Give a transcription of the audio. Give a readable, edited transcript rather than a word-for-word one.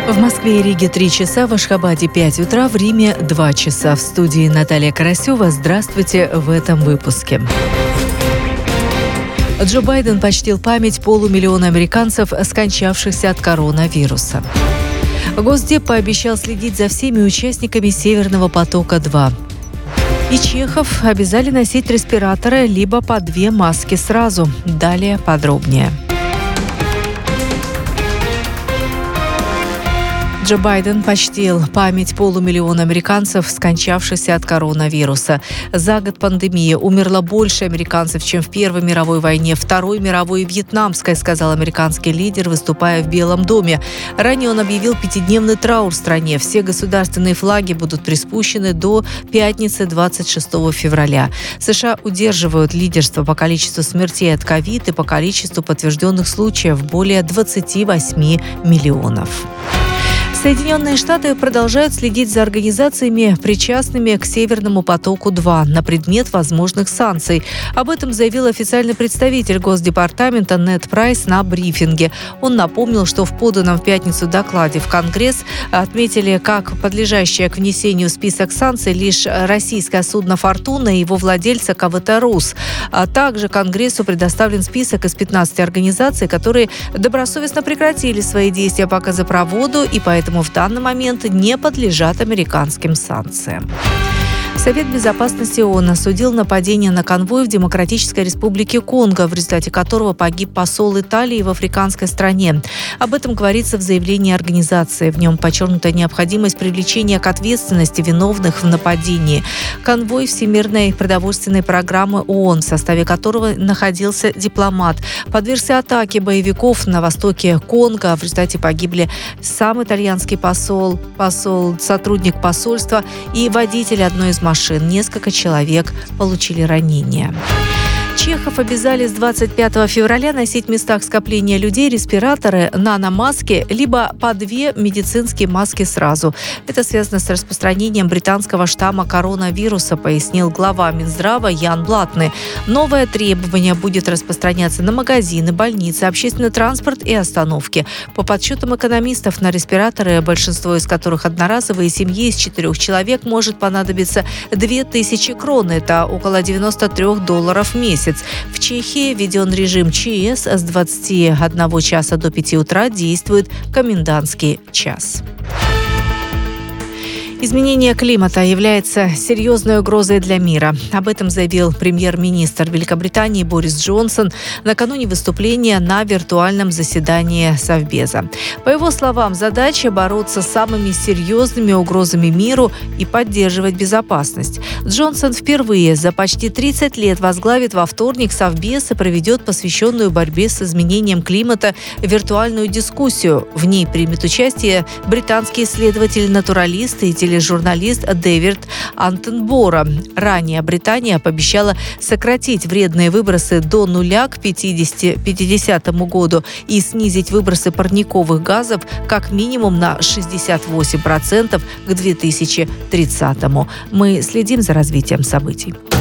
В Москве и Риге 3 часа, в Ашхабаде 5 утра, в Риме 2 часа. В студии Наталья Карасева. Здравствуйте в этом выпуске. Джо Байден почтил память 500 000 американцев, скончавшихся от коронавируса. Госдеп пообещал следить за всеми участниками «Северного потока-2». И чехов обязали носить респираторы либо по 2 маски сразу. Далее подробнее. Джо Байден почтил память 500 000 американцев, скончавшихся от коронавируса. За год пандемии умерло больше американцев, чем в Первой мировой войне, Второй мировой и Вьетнамской, сказал американский лидер, выступая в Белом доме. Ранее он объявил 5-дневный траур в стране. Все государственные флаги будут приспущены до пятницы 26 февраля. США удерживают лидерство по количеству смертей от ковид и по количеству подтвержденных случаев – более 28 миллионов. Соединенные Штаты продолжают следить за организациями, причастными к «Северному потоку-2» на предмет возможных санкций. Об этом заявил официальный представитель Госдепартамента Нед Прайс на брифинге. Он напомнил, что в поданном в пятницу докладе в Конгресс отметили как подлежащее к внесению в список санкций лишь российское судно «Фортуна» и его владельца КВТ «Рус». А также Конгрессу предоставлен список из 15 организаций, которые добросовестно прекратили свои действия по газопроводу и поэтому в данный момент не подлежат американским санкциям. Совет безопасности ООН осудил нападение на конвой в Демократической Республике Конго, в результате которого погиб посол Италии в африканской стране. Об этом говорится в заявлении организации. В нем подчеркнута необходимость привлечения к ответственности виновных в нападении. Конвой Всемирной продовольственной программы ООН, в составе которого находился дипломат, подвергся атаке боевиков на востоке Конго. В результате погибли сам итальянский посол, сотрудник посольства и водитель одной из машин. Несколько человек получили ранения. Чехов обязали с 25 февраля носить в местах скопления людей респираторы, наномаски, либо по 2 медицинские маски сразу. Это связано с распространением британского штамма коронавируса, пояснил глава Минздрава Ян Блатны. Новое требование будет распространяться на магазины, больницы, общественный транспорт и остановки. По подсчетам экономистов, на респираторы, большинство из которых одноразовые, семье из 4 человек может понадобиться 2000 крон. Это около $93 в месяц. В Чехии введен режим ЧС. С 21 часа до 5 утра действует комендантский час. Изменение климата является серьезной угрозой для мира. Об этом заявил премьер-министр Великобритании Борис Джонсон накануне выступления на виртуальном заседании Совбеза. По его словам, задача бороться с самыми серьезными угрозами миру и поддерживать безопасность. Джонсон впервые за почти 30 лет возглавит во вторник Совбез и проведет посвященную борьбе с изменением климата виртуальную дискуссию. В ней примет участие британский исследователь-натуралист и тележурналист Дэвид Аттенборо. Ранее Британия пообещала сократить вредные выбросы до нуля к 50 году и снизить выбросы парниковых газов как минимум на 68% к 2030. Мы следим за развитием событий.